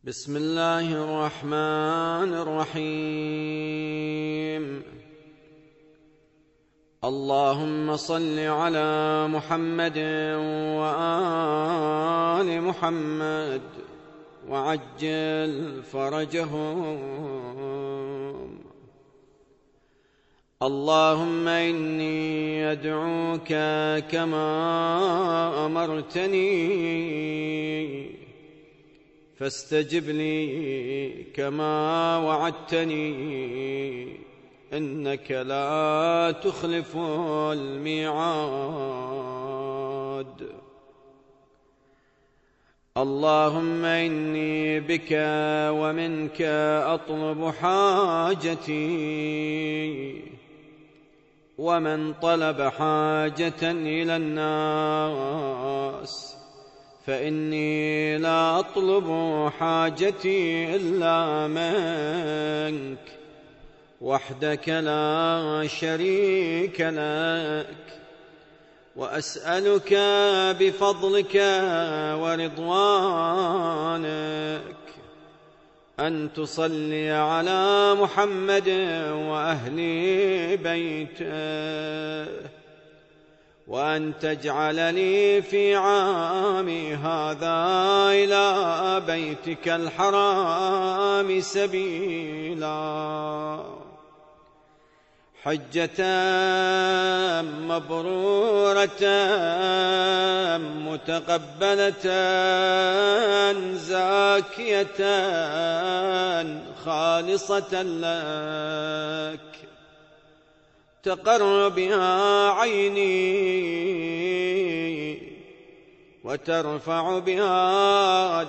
بسم الله الرحمن الرحيم. اللهم صل على محمد وآل محمد وعجل فرجهم. اللهم إني أدعوك كما أمرتني فاستجب لي كما وعدتني، إنك لا تخلف الميعاد. اللهم إني بك ومنك أطلب حاجتي، ومن طلب حاجة إلى الناس فإني لا أطلب حاجتي إلا منك وحدك لا شريك لك، وأسألك بفضلك ورضوانك أن تصلي على محمد وأهل بيته، وأن تجعلني في عامي هذا إلى بيتك الحرام سبيلا، حجة مبرورة متقبلة زاكية خالصة لك، تقر بها عيني وترفع بها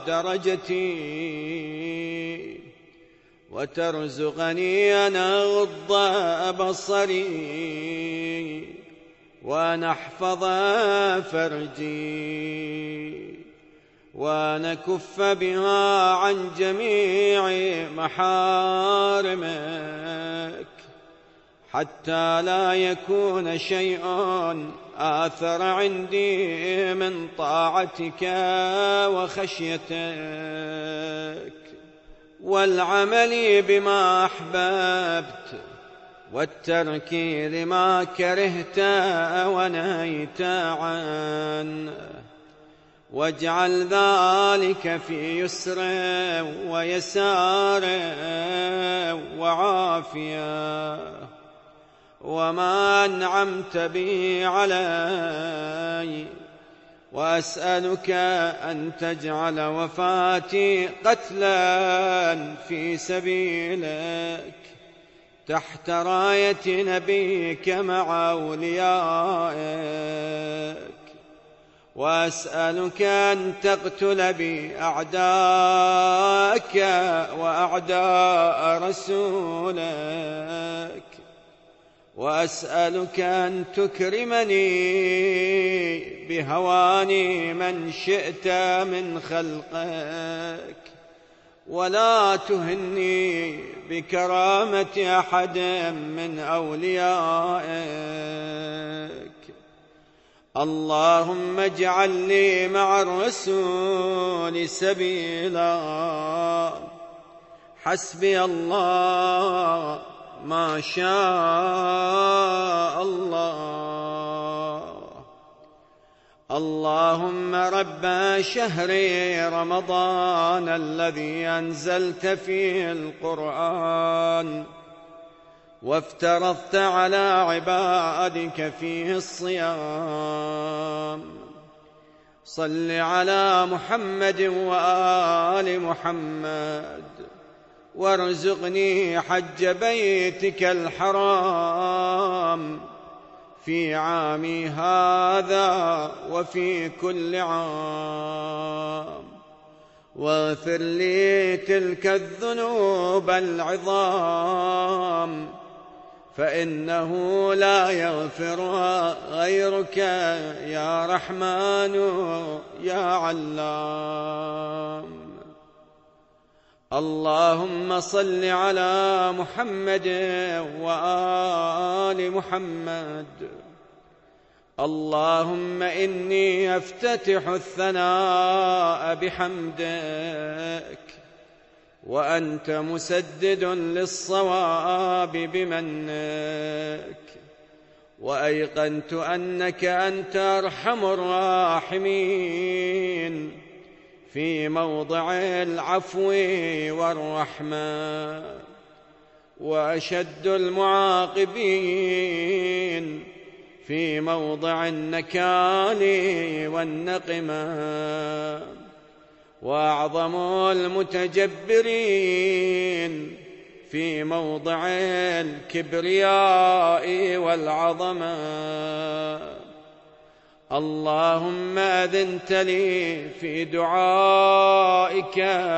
درجتي، وترزقني أن أغض بصري وأن أحفظ فرجي وأن أكف بها عن جميع محارمك، حتى لا يكون شيء آثر عندي من طاعتك وخشيتك والعمل بما أحببت والترك لما كرهت ونهيت عنه، واجعل ذلك في يسر ويسار وعافية، وما أنعمت به علي، وأسألك أن تجعل وفاتي قتلا في سبيلك تحت راية نبيك مع أوليائك، وأسألك أن تقتل بي أعداءك وأعداء رسولك، وأسألك أن تكرمني بهواني من شئت من خلقك، ولا تهني بكرامة أحد من أوليائك. اللهم اجعل لي مع الرسول سبيلا، حسبي الله ما شاء الله. اللهم رب شهر رمضان الذي أنزلت فيه القرآن وافترضت على عبادك فيه الصيام، صل على محمد وآل محمد، وارزقني حج بيتك الحرام في عامي هذا وفي كل عام، واغفر لي تلك الذنوب العظام، فإنه لا يغفرها غيرك يا رحمن يا علام. اللهم صل على محمد وآل محمد. اللهم إني أفتتح الثناء بحمدك وأنت مسدد للصواب بمنك، وأيقنت أنك أنت أرحم الراحمين في موضع العفو والرحمة، وأشد المعاقبين في موضع النكال والنقمة، وأعظم المتجبرين في موضع الكبرياء والعظمة. اللهم أذنت لي في دعائك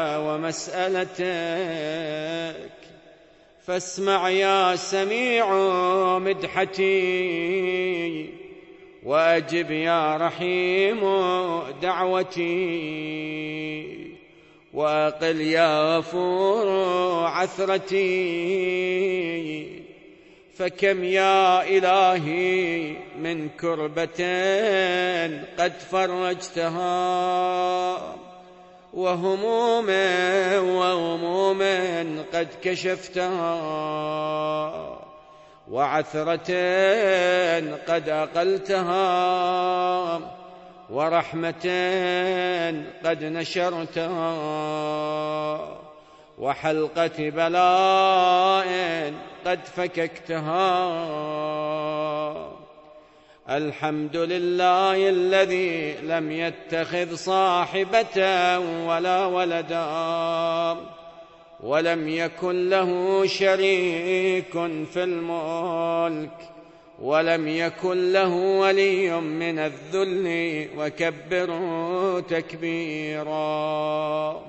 ومسألتك، فاسمع يا سميع مدحتي، وأجب يا رحيم دعوتي، وأقل يا غفور عثرتي. فكم يا إلهي من كربة قد فرجتها، وهموم قد كشفتها، وعثرة قد أقلتها، ورحمة قد نشرتها، وحلقة بلاء قد فككتها. الحمد لله الذي لم يتخذ صاحبة ولا ولدا، ولم يكن له شريك في الملك، ولم يكن له ولي من الذل، وكبره تكبيرا.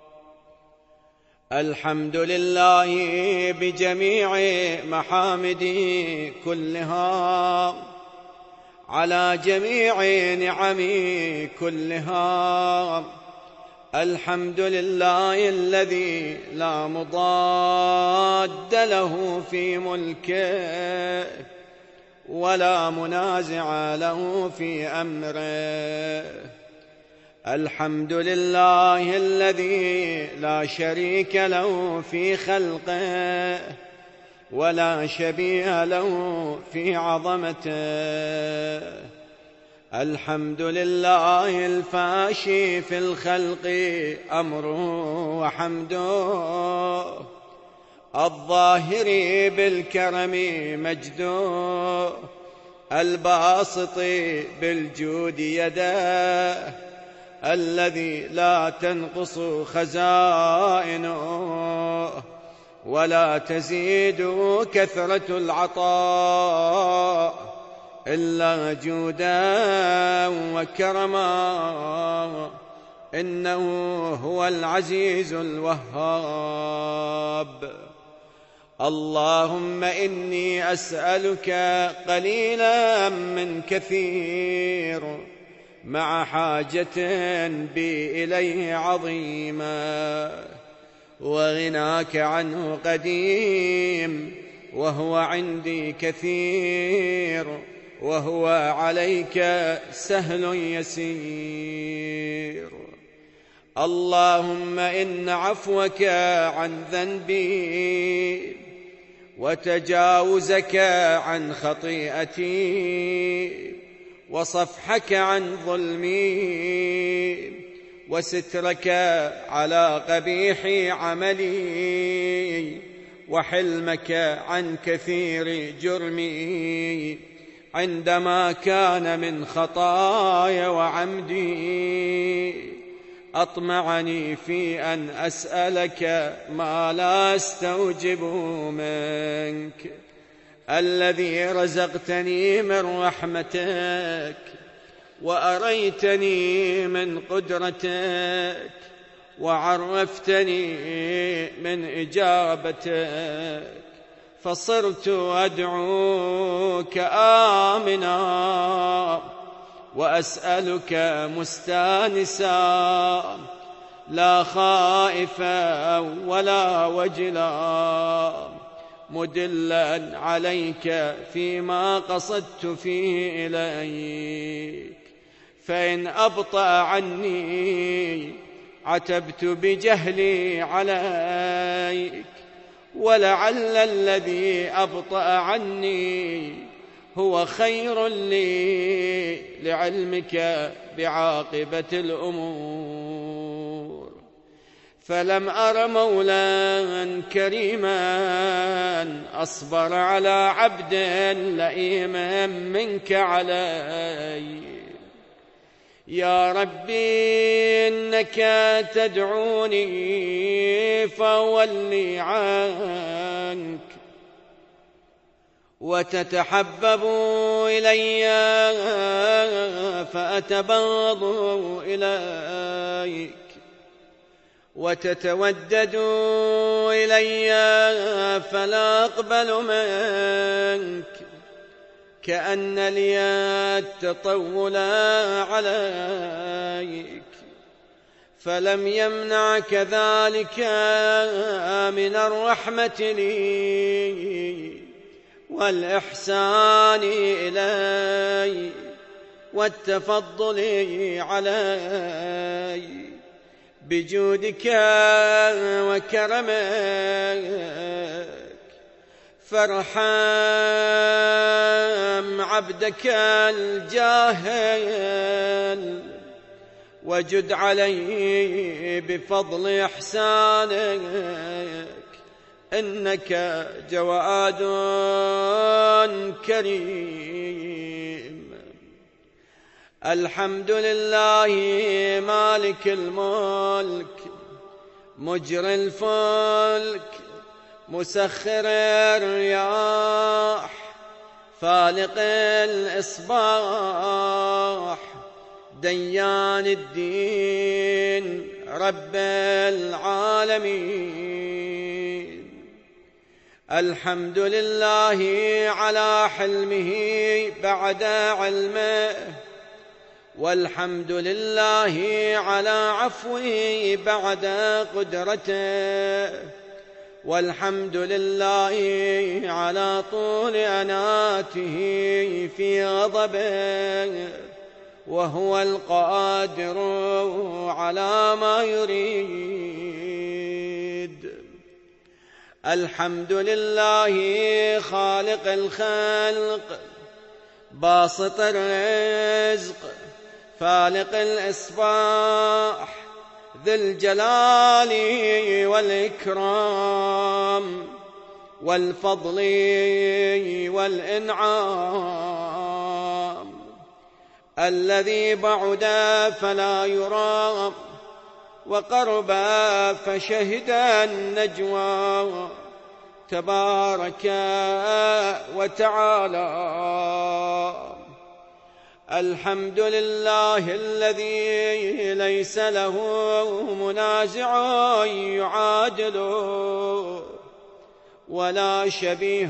الحمد لله بجميع محامده كلها، على جميع نعمه كلها. الحمد لله الذي لا مضاد له في ملكه، ولا منازع له في أمره. الحمد لله الذي لا شريك له في خلقه، ولا شبيه له في عظمته. الحمد لله الفاشي في الخلق أمره وحمده، الظاهر بالكرم مجده، الباسط بالجود يده، الذي لا تنقص خزائنه، ولا تزيد كثرة العطاء إلا جودا وكرما. إنه هو العزيز الوهاب. اللهم إني أسألك قليلا من كثير، مع حاجة بي إليه عظيمة، وغناك عنه قديم، وهو عندي كثير، وهو عليك سهل يسير. اللهم إن عفوك عن ذنبي، وتجاوزك عن خطيئتي، وصفحك عن ظلمي، وسترك على قبيح عملي، وحلمك عن كثير جرمي، عندما كان من خطايا وعمدي. أطمعني في أن أسألك ما لا أستوجب منك، الذي رزقتني من رحمتك، وأريتني من قدرتك، وعرفتني من إجابتك، فصرت أدعوك آمنا، وأسألك مستانسا، لا خائفا ولا وجلا، مدلا عليك فيما قصدت فيه إليك. فإن أبطأ عني عتبت بجهلي عليك، ولعل الذي أبطأ عني هو خير لي لعلمك بعاقبة الأمور. فلم أر مولا كريما أصبر على عبد لئيم منك علي. يا ربي إنك تدعوني فأولي عنك، وتتحبب إلي فأتبغض إليك، وتتودد إلي فلا أقبل منك، كأن لي التطول عليك. فلم يمنعك ذلك من الرحمة لي والإحسان إلي والتفضل علي بجودك وكرمك. فارحم عبدك الجاهل وجد عليه بفضل إحسانك، إنك جواد كريم. الحمد لله مالك الملك مجري الفلك مسخر الرياح فالق الإصباح ديان الدين رب العالمين. الحمد لله على حلمه بعد علمه، والحمد لله على عفوه بعد قدرته، والحمد لله على طول أناته في غضبه، وهو القادر على ما يريد. الحمد لله خالق الخلق باسط الرزق فالق الإصباح ذي الجلال والإكرام والفضل والإنعام، الذي بعد فلا يرام وقرب فشهد النجوى، تبارك وتعالى. الحمد لله الذي ليس له منازع يعادله، ولا شبيه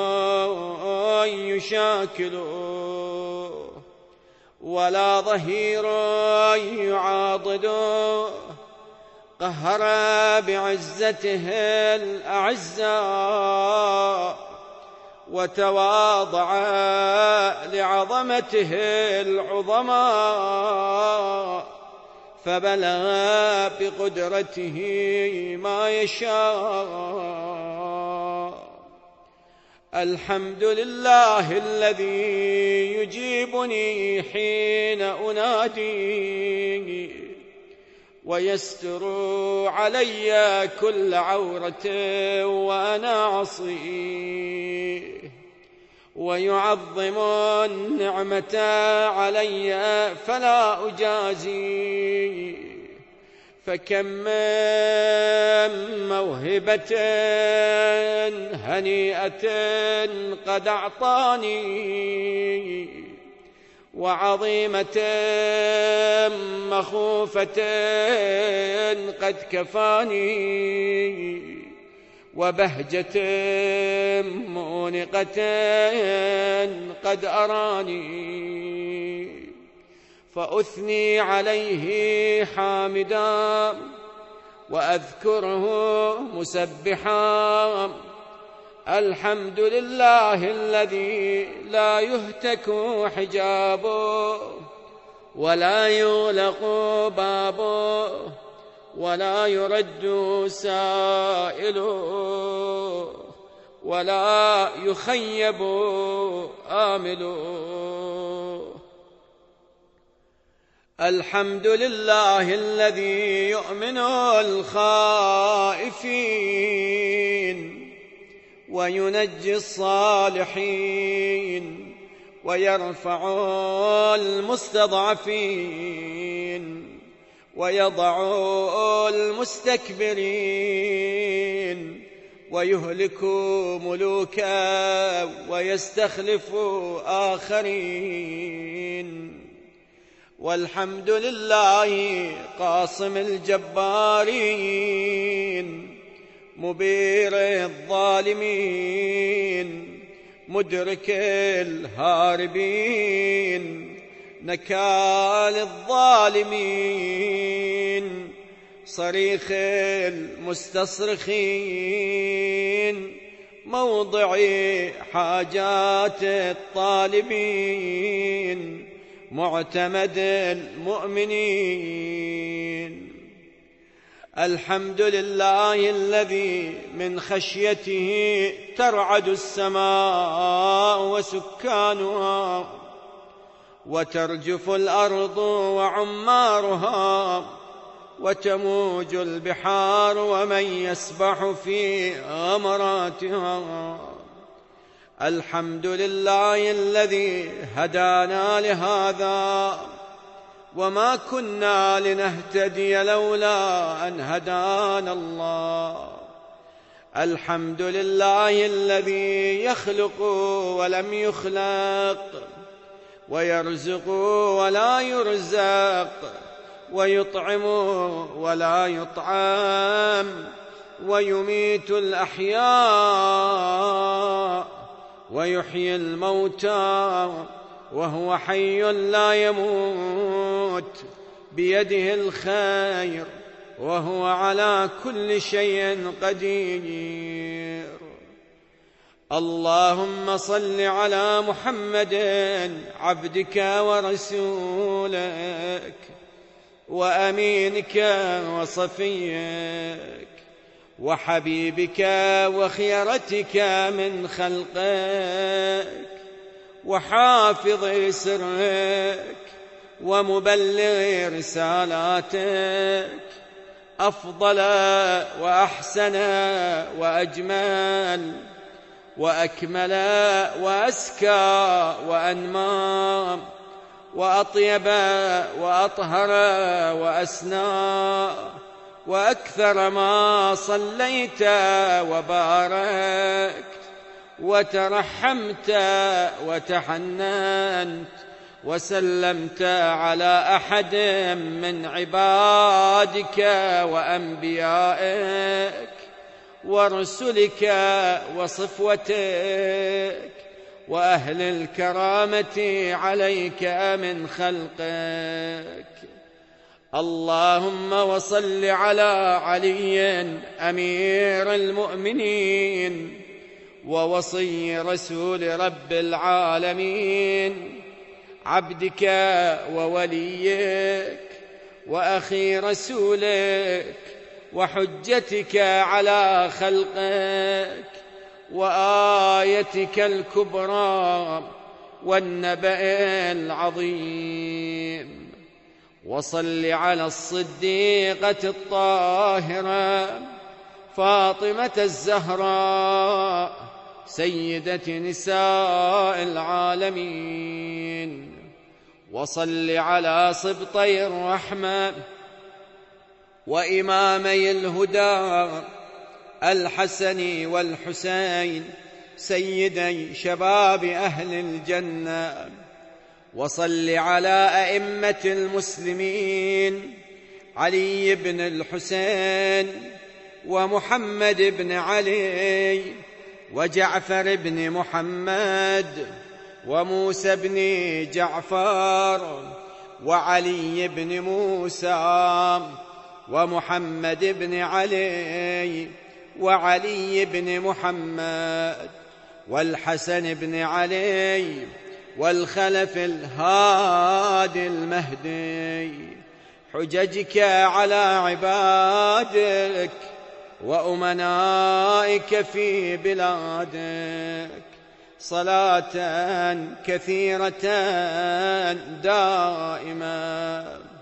يشاكله، ولا ظهير يعاضده. قهر بعزته الأعزاء، وتواضع لعظمته العظماء، فبلغ بقدرته ما يشاء. الحمد لله الذي يجيبني حين أنادي، ويستر علي كل عورة وأنا عصيه، ويعظم النعمة علي فلا أجازي. فكم من موهبة هنيئة قد أعطاني، وعظيمة مخوفة قد كفاني، وبهجة مونقة قد أراني. فأثني عليه حامدا وأذكره مسبحا. الحمد لله الذي لا يهتك حجابه ولا يغلق بابه، ولا يرد سائل ولا يخيب آمل. الحمد لله الذي يؤمن الخائفين وينجي الصالحين ويرفع المستضعفين ويضع المستكبرين ويهلك ملوكا ويستخلف آخرين. والحمد لله قاصم الجبارين مبير الظالمين مدرك الهاربين نكال الظالمين صريخ المستصرخين موضع حاجات الطالبين معتمد المؤمنين. الحمد لله الذي من خشيته ترعد السماء وسكانها وترجف الأرض وعمارها وتموج البحار ومن يسبح في غمراتها. الحمد لله الذي هدانا لهذا وما كنا لنهتدي لولا أن هدانا الله. الحمد لله الذي يخلق ولم يخلق ويرزق ولا يرزق ويطعم ولا يطعم ويميت الأحياء ويحيي الموتى وهو حي لا يموت بيده الخير وهو على كل شيء قدير. اللهم صل على محمد عبدك ورسولك وأمينك وصفيك وحبيبك وخيرتك من خلقك وحافظ سرك ومبلغ رسالاتك أفضل وأحسن وأجمل وأكمل وأزكى وأنمى وأطيب وأطهر وأسنى وأكثر ما صليت وباركت وترحمت وتحننت وسلمت على أحد من عبادك وأنبيائك ورسلك وصفوتك وأهل الكرامة عليك من خلقك. اللهم وصل على علي أمير المؤمنين ووصي رسول رب العالمين عبدك ووليك وأخي رسولك وحجتك على خلقك وآيتك الكبرى والنبأ العظيم. وصل على الصديقة الطاهرة فاطمة الزهراء سيدة نساء العالمين. وصل على سبطي الرحمة وإمامي الهدى الحسن والحسين سيدي شباب أهل الجنة. وصل على أئمة المسلمين علي بن الحسين ومحمد بن علي وجعفر بن محمد وموسى بن جعفر وعلي بن موسى ومحمد بن علي وعلي بن محمد والحسن بن علي والخلف الهادي المهدي حججك على عبادك وأمنائك في بلادك صلاة كثيرة دائمة.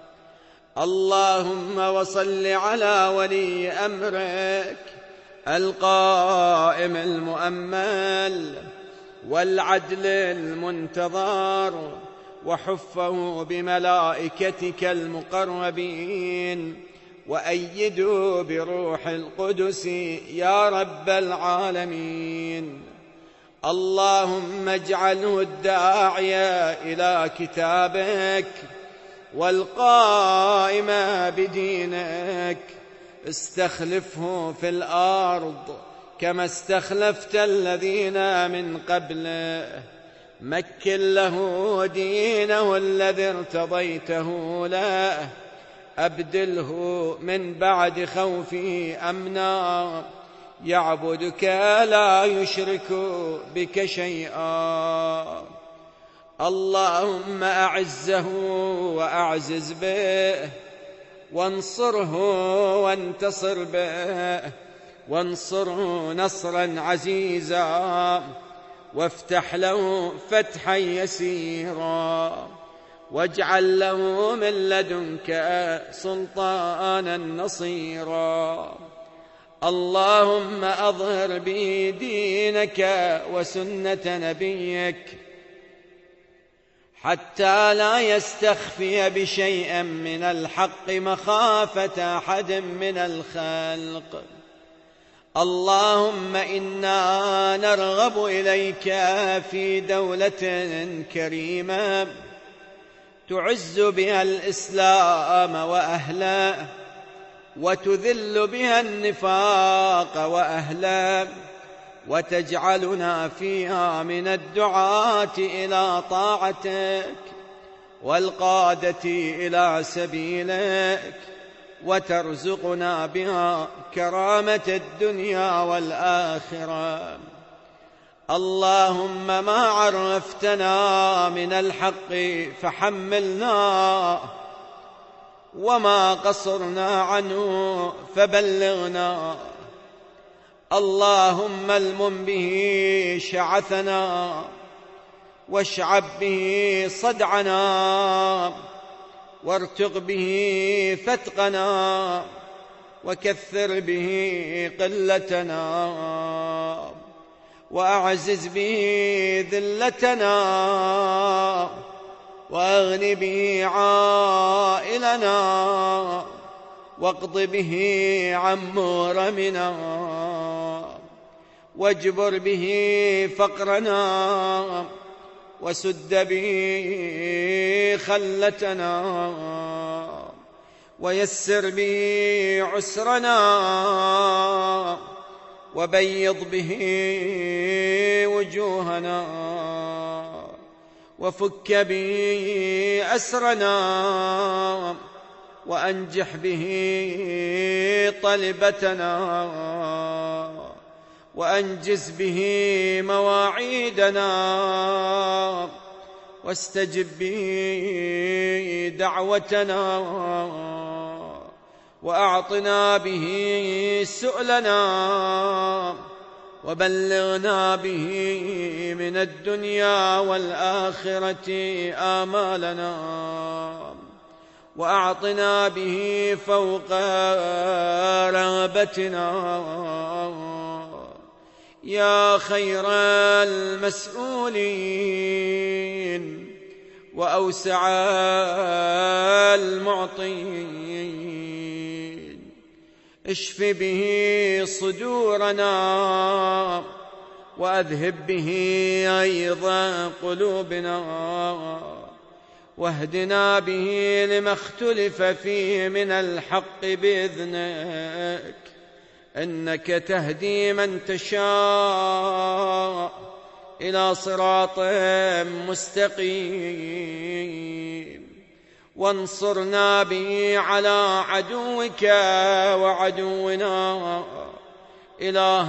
اللهم وصل على ولي أمرك القائم المؤمل والعدل المنتظر، وحفه بملائكتك المقربين، وأيدوا بروح القدس يا رب العالمين. اللهم اجعله الداعية إلى كتابك والقائم بدينك، استخلفه في الأرض كما استخلفت الذين من قبله، مكن له دينه الذي ارتضيته له، أبدله من بعد خوفه أمنا، يعبدك لا يشرك بك شيئا. اللهم أعزه وأعزز به، وانصره وانتصر به، وانصره نصرا عزيزا، وافتح له فتحا يسيرا، واجعل له من لدنك سلطانا نصيرا. اللهم أظهر به دينك وسنة نبيك، حتى لا يستخفي بشيء من الحق مخافة أحد من الخلق. اللهم إنا نرغب إليك في دولة كريمة تعز بها الإسلام وأهله، وتذل بها النفاق وأهله، وتجعلنا فيها من الدعاة إلى طاعتك والقادة إلى سبيلك، وترزقنا بها كرامة الدنيا والآخرة. اللهم ما عرفتنا من الحق فحملنا، وما قصرنا عنه فبلغنا. اللهم المم به شعثنا، واشعب به صدعنا، وارتق به فتقنا، وكثر به قلتنا، وأعزز به ذلتنا، وأغن به عائلنا، واقض به عن مغرمنا، واجبر به فقرنا، وسد به خلتنا، ويسر به عسرنا، وبيض به وجوهنا، وفك به أسرنا، وأنجح به طلبتنا، وأنجز به مواعيدنا، واستجب به دعوتنا، وأعطنا به سؤلنا، وبلغنا به من الدنيا والآخرة آمالنا، وأعطنا به فوق رغبتنا يا خير المسؤولين وأوسع المعطين. اشف به صدورنا، وأذهب به أيض قلوبنا، واهدنا به لما اختلف فيه من الحق بإذنك، إنك تهدي من تشاء إلى صراط مستقيم. وانصرنا به على عدوك وعدونا إله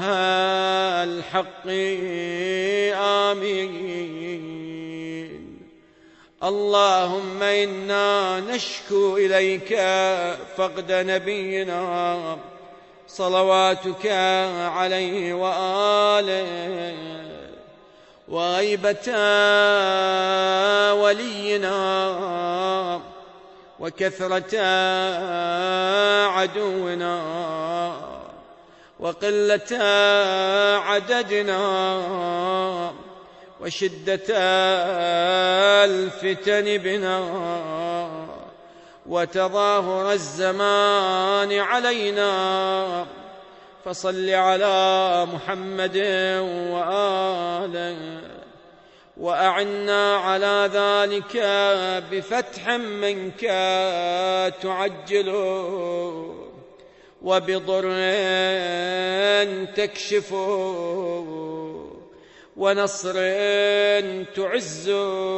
الحق. آمين. اللهم إنا نشكو إليك فقد نبينا صلواتك عليه وآله، وغيبة ولينا، وكثرة عدونا، وقلة عددنا، وشدة الفتن بنا، وتظاهر الزمان علينا. فصل على محمد وآله، وأعنا على ذلك بفتح منك تعجل، وبضر تكشف، ونصر تعز،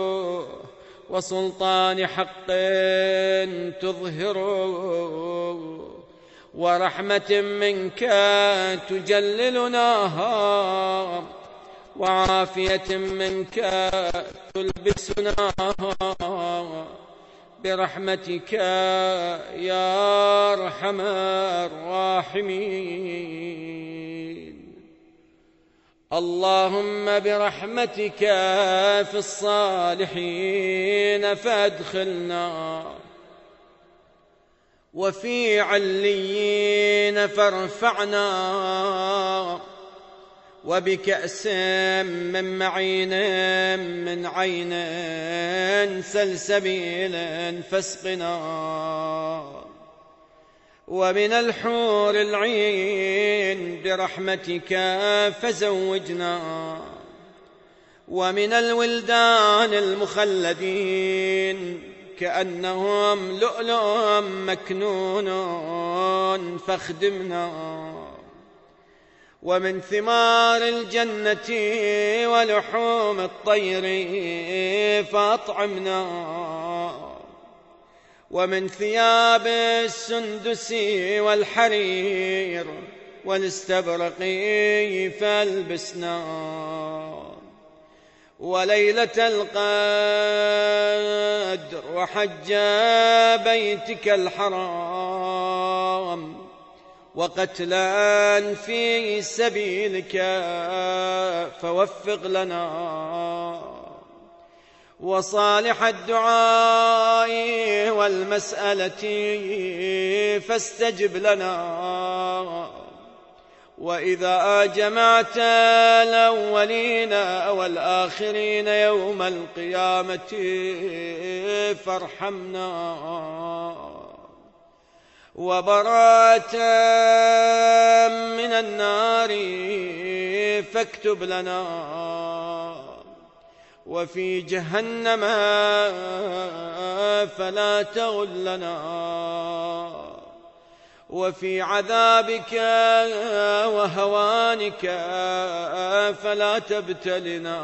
وسلطان حق تظهر، ورحمة منك تجللناها، وعافية منك تلبسناها، برحمتك يا أرحم الراحمين. اللهم برحمتك في الصالحين فادخلنا، وفي عليين فارفعنا، وبكأس من معين من عين سلسبيل فاسقنا، ومن الحور العين برحمتك فزوجنا، ومن الولدان المخلدين كأنهم لؤلؤ مكنون فاخدمنا، ومن ثمار الجنة ولحوم الطير فأطعمنا، ومن ثياب السندس والحرير والاستبرق فالبسنا، وليلة القدر وحج بيتك الحرام، وقتلا في سبيلك فوفق لنا، وصالح الدعاء والمسألة فاستجب لنا، وإذا جمعت الأولين والآخرين يوم القيامة فارحمنا، وبراءة من النار فاكتب لنا، وفي جهنم فلا تغلنا، وفي عذابك وهوانك فلا تبتلنا،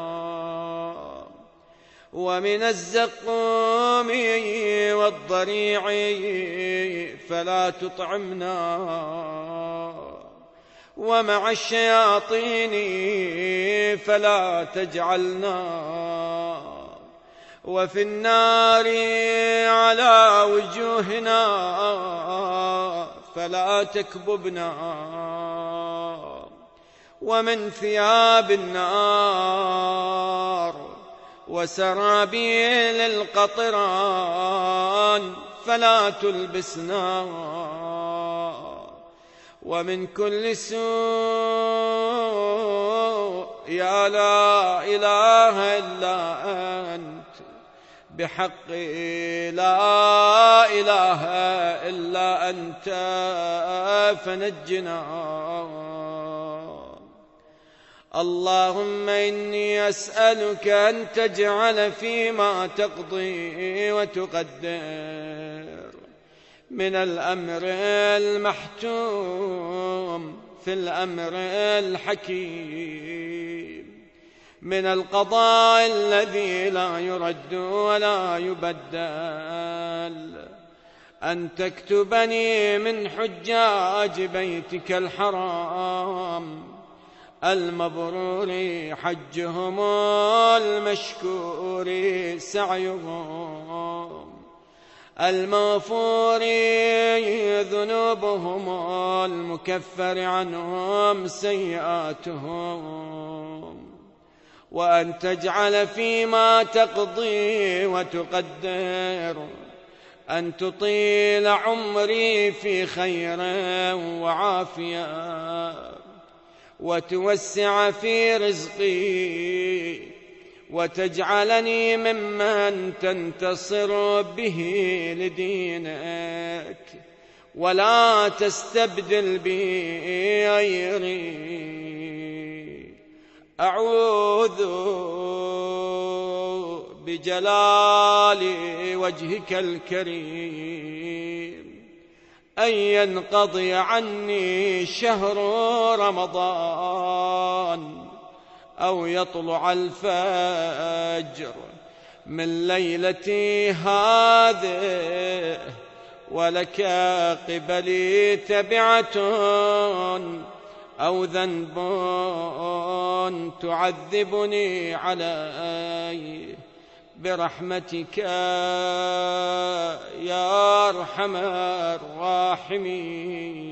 ومن الزقوم والضريع فلا تطعمنا، ومع الشياطين فلا تجعلنا، وفي النار على وجوهنا فلا تكببنا، ومن ثياب النار وسرابيل القطران فلا تلبسنا، ومن كل سوء يا لا إله إلا أنت بحق لا إله إلا أنت فنجنا. اللهم إني أسألك أن تجعل فيما تقضي وتقدر من الأمر المحتوم في الأمر الحكيم، من القضاء الذي لا يرد ولا يبدل، أن تكتبني من حجاج بيتك الحرام المبرور حجهم المشكور سعيهم المغفور ذنوبهم المكفر عنهم سيئاتهم وأن تجعل فيما تقضي وتقدر أن تطيل عمري في خير وعافية وتوسع في رزقي وتجعلني ممن تنتصر به لدينك ولا تستبدل بي غيري. أعوذ بجلال وجهك الكريم أن ينقضي عني شهر رمضان أو يطلع الفجر من ليلتي هذه ولك قبلي تبعة أو ذنب تعذبني عليه برحمتك يا أرحم الراحمين.